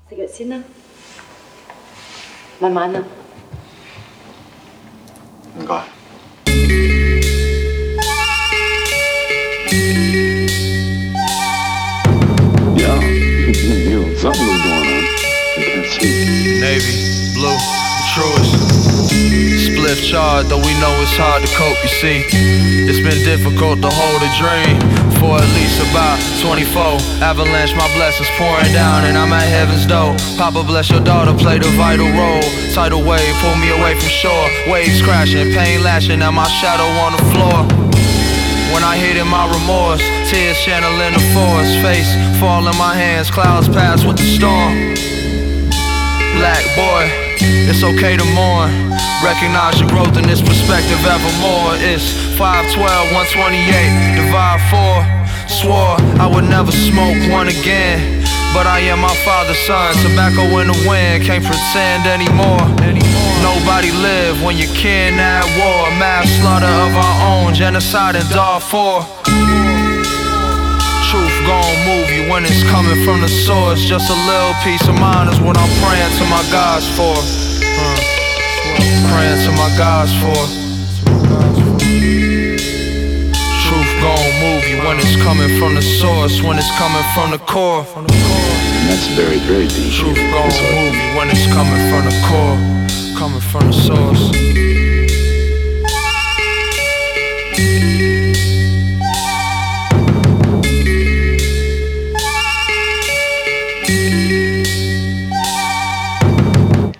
Sige, sino? Mama na. Enggak. Yeah, something was going on. I can't see. Navy, blue, truest. Spliff charred, though we know it's hard to cope, you see. It's been difficult to hold a dream for at least about 24. Avalanche, my blessings pouring down, and I'm at heaven's door. Papa bless your daughter, played a vital role. Tidal wave, pull me away from shore. Waves crashing, pain lashing, and my shadow on the floor. When I hid in my remorse, tears channeling the forest. Face fall in my hands, clouds pass with the storm. Black boy, it's okay to mourn. Recognize your growth in this perspective evermore. It's 512, 128, divide 4. Swore I would never smoke one again, but I am my father's son. Tobacco in the wind, can't pretend anymore. Nobody live when you kin at war. Mass slaughter of our own, genocide in Darfur. Truth gon' move you when it's coming from the source. Just a little peace of mind is what I'm praying to my gods for. Praying to my gods for. Truth gon' move you when it's coming from the source. When it's coming from the core. And that's very, very deep. Truth gon' move you when it's coming from the core. Coming from the source.